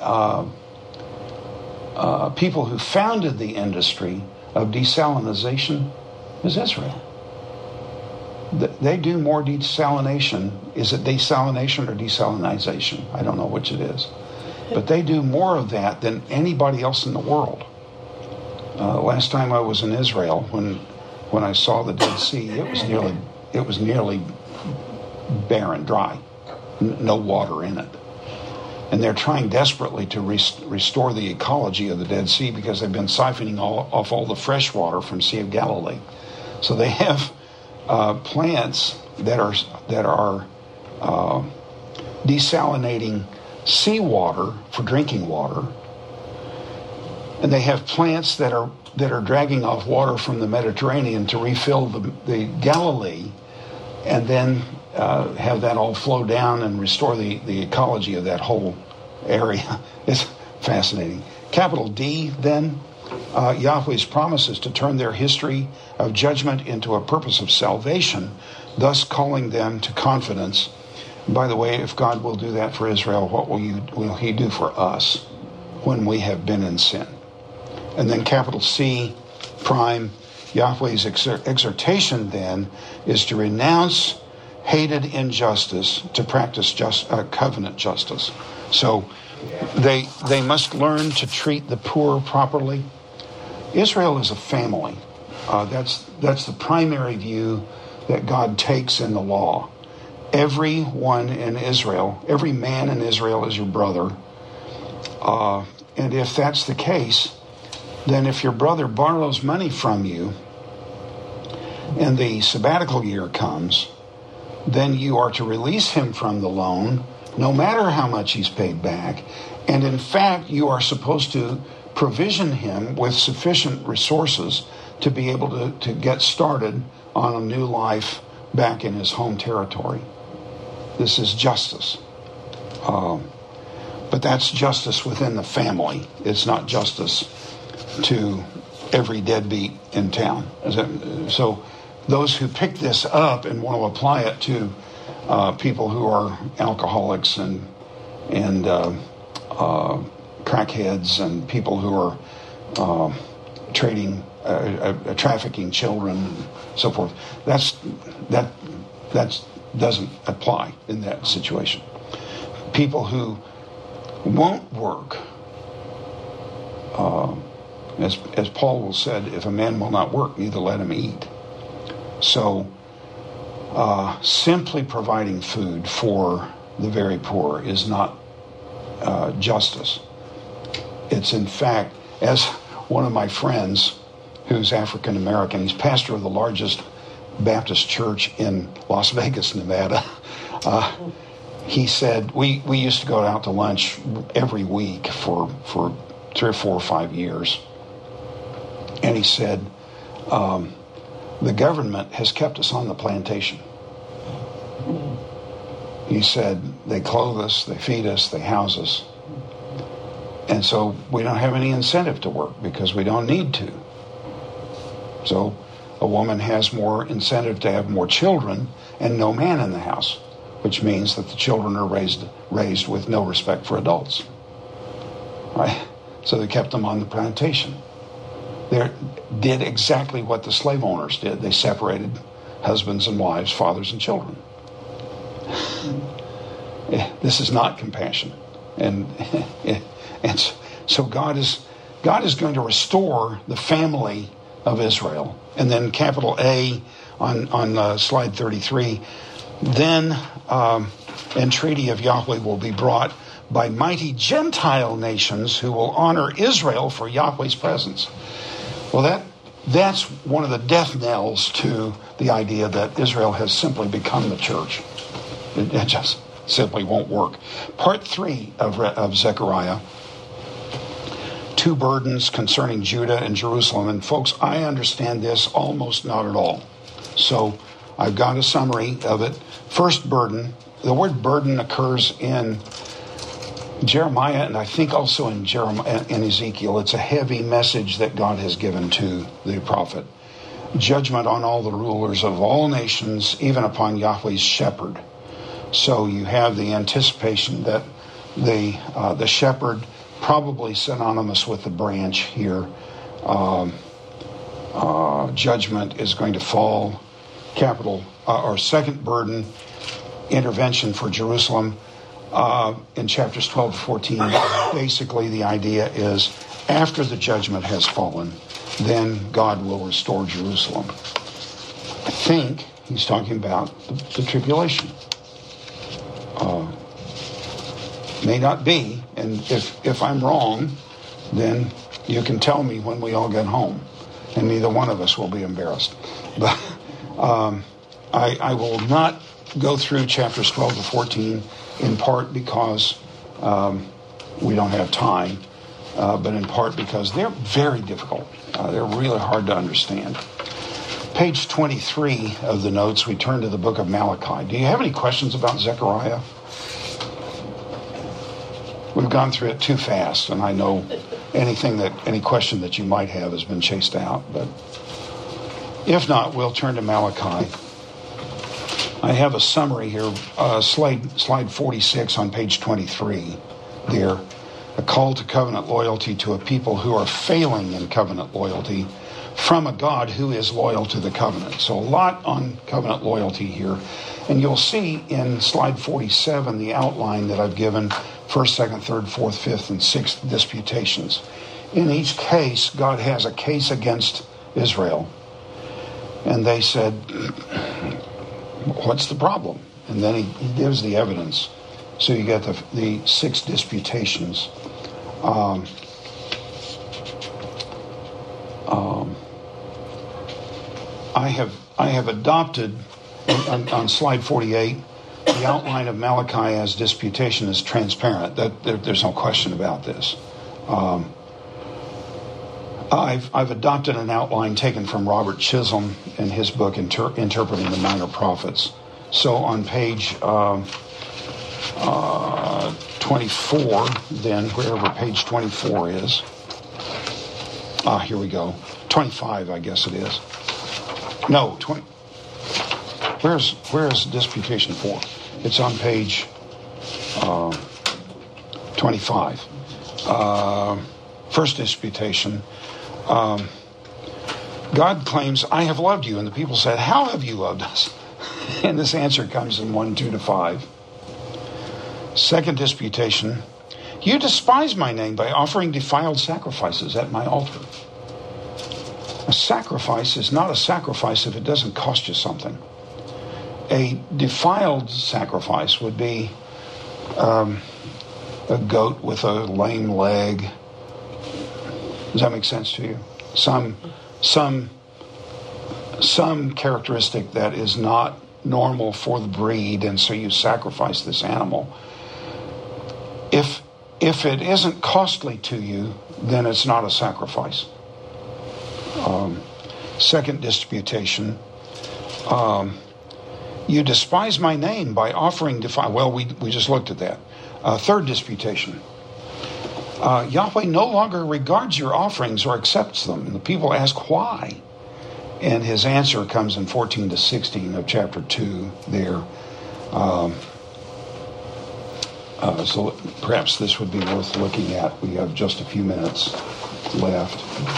people who founded the industry of desalination is Israel. They do more desalination. Is it desalination or desalinization? I don't know which it is. But they do more of that than anybody else in the world. Last time I was in Israel, when I saw the Dead Sea, it was nearly barren, dry, no water in it. And they're trying desperately to restore the ecology of the Dead Sea because they've been siphoning off all the fresh water from Sea of Galilee. So they have plants that are desalinating seawater for drinking water, and they have plants that are dragging off water from the Mediterranean to refill the Galilee, and then have that all flow down and restore the ecology of that whole area. It's fascinating. Capital D, then, Yahweh's promises to turn their history of judgment into a purpose of salvation, thus calling them to confidence. By the way, if God will do that for Israel, what will he do for us when we have been in sin? And then capital C, prime, Yahweh's exhortation then is to renounce hated injustice, to practice covenant justice. So they must learn to treat the poor properly. Israel is a family. That's the primary view that God takes in the law. Everyone in Israel, every man in Israel is your brother. And if that's the case, then if your brother borrows money from you and the sabbatical year comes, then you are to release him from the loan, no matter how much he's paid back. And in fact, you are supposed to provision him with sufficient resources to be able to get started on a new life back in his home territory. This is justice. But that's justice within the family. It's not justice to every deadbeat in town. So those who pick this up and want to apply it to people who are alcoholics and crackheads and people who are trafficking children and so forth, that doesn't apply in that situation. People who won't work, as Paul said, if a man will not work, neither let him eat. So simply providing food for the very poor is not justice. It's in fact, as one of my friends who's African American, he's pastor of the largest Baptist church in Las Vegas, Nevada. He said, we used to go out to lunch every week for 3 or 4 or 5 years. And he said, the government has kept us on the plantation. He said, they clothe us, they feed us, they house us. And so we don't have any incentive to work because we don't need to. So a woman has more incentive to have more children and no man in the house, which means that the children are raised with no respect for adults. Right? So they kept them on the plantation. They did exactly what the slave owners did. They separated husbands and wives, fathers and children. This is not compassion. And so God is going to restore the family of Israel. And then capital A on slide 33, then entreaty of Yahweh will be brought by mighty Gentile nations who will honor Israel for Yahweh's presence. Well, that's one of the death knells to the idea that Israel has simply become the church. It just simply won't work. Part 3 of Zechariah, 2 burdens concerning Judah and Jerusalem. And folks, I understand this almost not at all. So I've got a summary of it. First burden, the word burden occurs in Jeremiah and I think also in Ezekiel. It's a heavy message that God has given to the prophet. Judgment on all the rulers of all nations, even upon Yahweh's shepherd. So you have the anticipation that the shepherd, probably synonymous with the branch here, judgment is going to fall. Or second burden, intervention for Jerusalem. In chapters 12 to 14, basically the idea is after the judgment has fallen, then God will restore Jerusalem. I think he's talking about the tribulation. May not be, and if I'm wrong, then you can tell me when we all get home, and neither one of us will be embarrassed. But I will not go through chapters 12 to 14, in part because we don't have time, but in part because they're very difficult. They're really hard to understand. Page 23 of the notes, we turn to the book of Malachi. Do you have any questions about Zechariah? We've gone through it too fast, and I know any question that you might have has been chased out. But if not, we'll turn to Malachi. I have a summary here, slide 46 on page 23 there. A call to covenant loyalty to a people who are failing in covenant loyalty from a God who is loyal to the covenant. So a lot on covenant loyalty here. And you'll see in slide 47 the outline that I've given, 1st, 2nd, 3rd, 4th, 5th, and 6th disputations. In each case, God has a case against Israel. And they said, what's the problem? And then he gives the evidence. So you get the 6 disputations. I have adopted on slide 48 the outline of Malachi as disputation is transparent. There's no question about this. I've adopted an outline taken from Robert Chisholm in his book Interpreting the Minor Prophets. So on page 24, then wherever page 24 is, here we go. 25, I guess it is. No, 20. Where's disputation 4? It's on page 25. First disputation. God claims, I have loved you. And the people said, how have you loved us? And this answer comes in 1, 2 to 5. Second disputation. You despise my name by offering defiled sacrifices at my altar. A sacrifice is not a sacrifice if it doesn't cost you something. A defiled sacrifice would be a goat with a lame leg. Does that make sense to you? Some characteristic that is not normal for the breed, and so you sacrifice this animal. If it isn't costly to you, then it's not a sacrifice. Second disputation. You despise my name by offering defiled. Well, we just looked at that. Third disputation. Yahweh no longer regards your offerings or accepts them. And the people ask why. And his answer comes in 14 to 16 of chapter 2 there. So perhaps this would be worth looking at. We have just a few minutes left.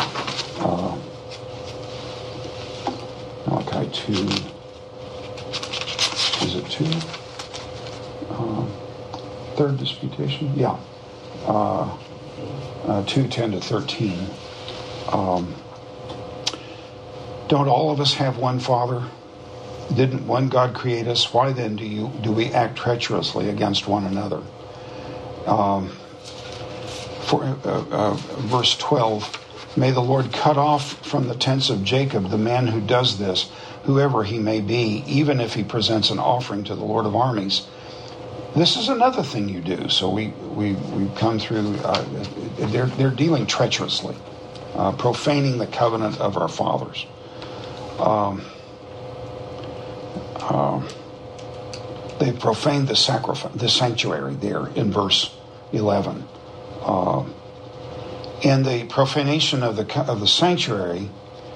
Malachi 2. Is it 2? Third disputation? Yeah. 2, 10 to 13. Don't all of us have one Father? Didn't one God create us? Why then do we act treacherously against one another? Verse 12, may the Lord cut off from the tents of Jacob the man who does this, whoever he may be, even if he presents an offering to the Lord of armies. This is another thing you do. So we come through, they're dealing treacherously, profaning the covenant of our fathers. They profaned the sanctuary there in verse 11. And the profanation of the sanctuary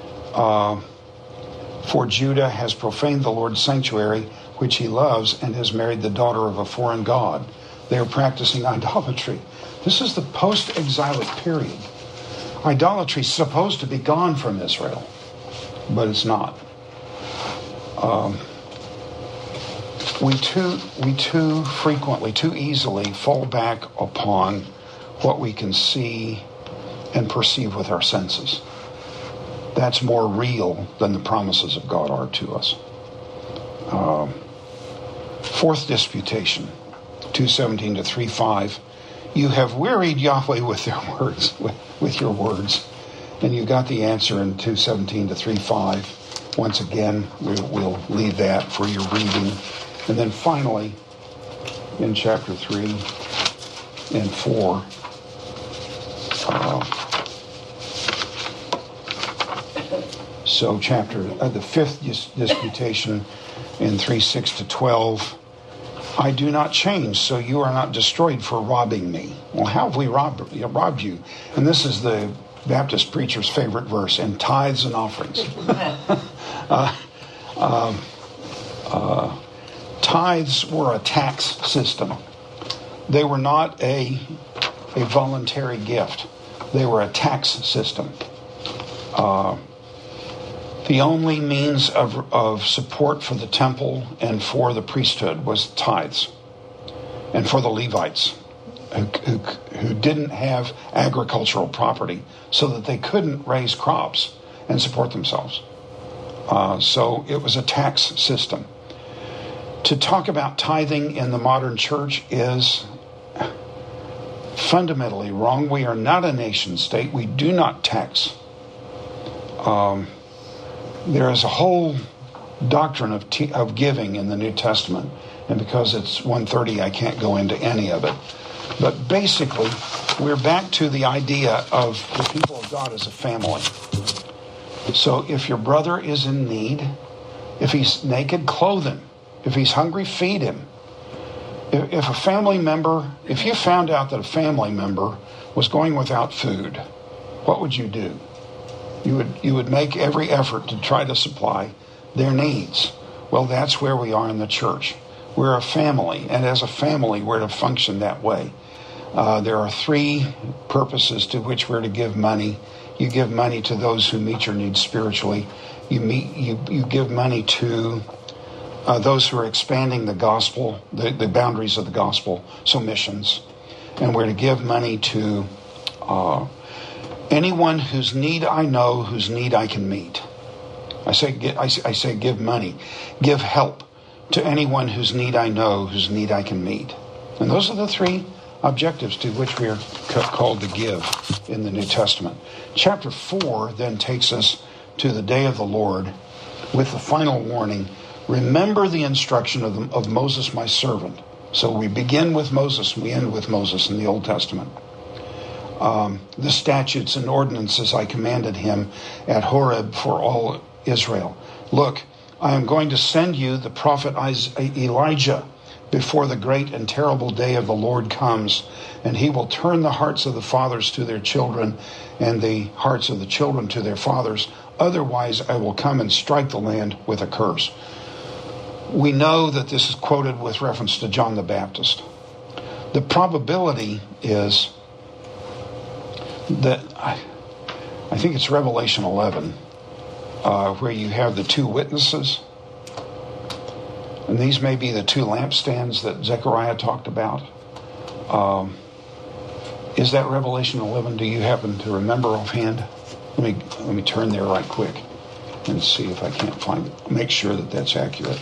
for Judah has profaned the Lord's sanctuary, which he loves, and has married the daughter of a foreign god. They are practicing idolatry. This is the post-exilic period. Idolatry is supposed to be gone from Israel, but it's not. We too frequently, too easily fall back upon what we can see and perceive with our senses. That's more real than the promises of God are to us. Fourth disputation, 2:17 to 3:5. You have wearied Yahweh with their words, with your words, and you got the answer in 2:17 to 3:5. Once again, we'll leave that for your reading. And then finally, in chapter 3 and 4, so the fifth disputation in 3:6 to 12, I do not change, so you are not destroyed for robbing me. Well, how have we robbed you? And this is the Baptist preacher's favorite verse, in tithes and offerings. Tithes were a tax system. They were not a voluntary gift. They were a tax system. The only means of support for the temple and for the priesthood was tithes, and for the Levites who didn't have agricultural property, so that they couldn't raise crops and support themselves. So it was a tax system. To talk about tithing in the modern church is fundamentally wrong. We are not a nation state. We do not tax. There is a whole doctrine of giving in the New Testament, and because it's 1:30, I can't go into any of it. But basically, we're back to the idea of the people of God as a family. So if your brother is in need, if he's naked, clothe him. If he's hungry, feed him. If a family member, if you found out that a family member was going without food, what would you do? You would make every effort to try to supply their needs. Well, that's where we are in the church. We're a family, and as a family, we're to function that way. There are three purposes to which we're to give money. You give money to those who meet your needs spiritually. You give money to those who are expanding the gospel, the boundaries of the gospel, so missions. And we're to give money to anyone whose need I know, whose need I can meet. I say give money. Give help to anyone whose need I know, whose need I can meet. And those are the three objectives to which we are called to give in the New Testament. Chapter 4 then takes us to the day of the Lord with the final warning, remember the instruction of Moses, my servant. So we begin with Moses, we end with Moses in the Old Testament. The statutes and ordinances I commanded him at Horeb for all Israel. Look, I am going to send you the prophet Elijah before the great and terrible day of the Lord comes, and he will turn the hearts of the fathers to their children and the hearts of the children to their fathers. Otherwise, I will come and strike the land with a curse. We know that this is quoted with reference to John the Baptist. The probability is that, I think it's Revelation 11, where you have the two witnesses. And these may be the two lampstands that Zechariah talked about. Is that Revelation 11? Do you happen to remember offhand? Let me turn there right quick and see if I can't find it. Make sure that that's accurate.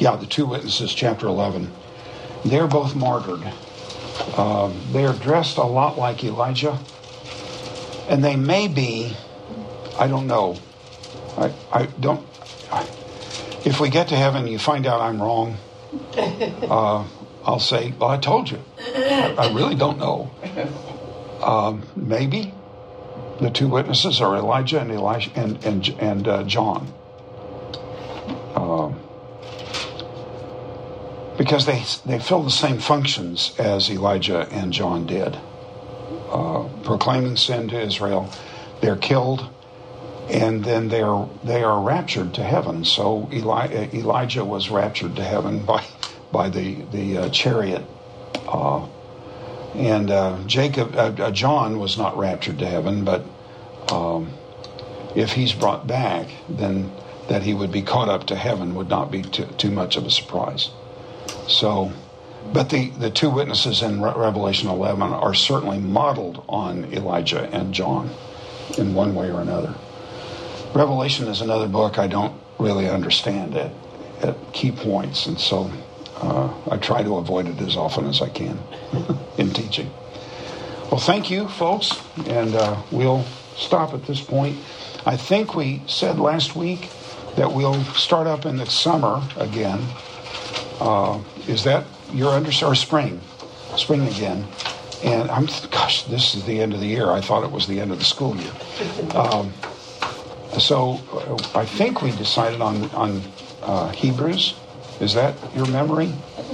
Yeah, the two witnesses, chapter 11. They're both martyred. They are dressed a lot like Elijah. And they may be, I don't know. I don't. If we get to heaven, you find out I'm wrong. I'll say, well, I told you. I really don't know. Maybe the two witnesses are Elijah and Elisha and John. Because they fill the same functions as Elijah and John did. Proclaiming sin to Israel. They're killed, and then they are raptured to heaven. So Elijah was raptured to heaven by the chariot, and John was not raptured to heaven. But if he's brought back, then that he would be caught up to heaven would not be too much of a surprise. So, but the two witnesses in Revelation 11 are certainly modeled on Elijah and John in one way or another. Revelation is another book I don't really understand at key points, and so I try to avoid it as often as I can in teaching. Well, thank you, folks, and we'll stop at this point. I think we said last week that we'll start up in the summer again. Is that your or spring? Spring again. And this is the end of the year. I thought it was the end of the school year. So I think we decided on Hebrews. Is that your memory?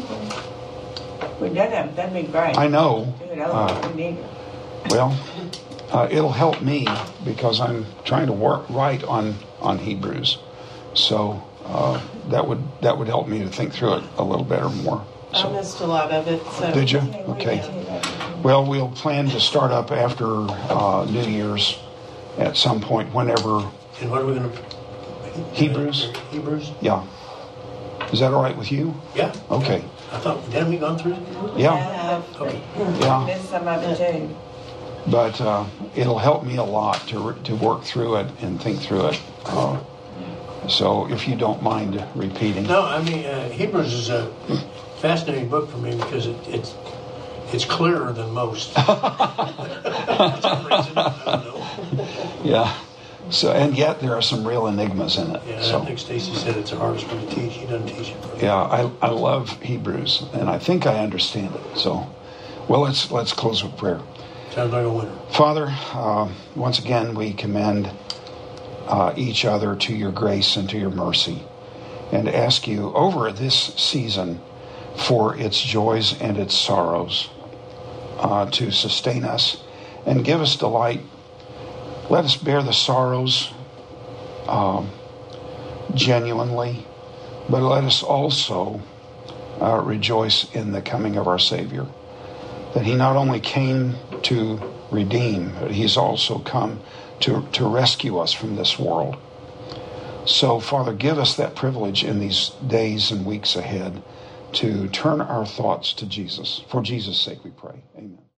We did it. That'd be great. I know. Do it over. We need it. Well, it'll help me because I'm trying to write on Hebrews. So that would help me to think through it a little better more. I missed a lot of it. So. Did you? Okay. Well, we'll plan to start up after New Year's at some point, whenever. And what are we going to? Hebrews. Hebrews. Yeah. Is that all right with you? Yeah. Okay. I thought, hadn't we gone through? Yeah. Okay. Yeah. Missed some of it too. But it'll help me a lot to work through it and think through it. So if you don't mind repeating. No, I mean Hebrews is a fascinating book for me because it's clearer than most. For some reason, I don't know. Yeah. So, and yet there are some real enigmas in it. Yeah, so. I think Stacy said it's the hardest one to teach. He doesn't teach it. Yeah, I love Hebrews, and I think I understand it. So, well, let's close with prayer. Sounds like a winner. Father, once again we commend each other to your grace and to your mercy, and ask you over this season for its joys and its sorrows to sustain us and give us delight. Let us bear the sorrows genuinely, but let us also rejoice in the coming of our Savior. That he not only came to redeem, but he's also come to rescue us from this world. So, Father, give us that privilege in these days and weeks ahead to turn our thoughts to Jesus. For Jesus' sake we pray. Amen.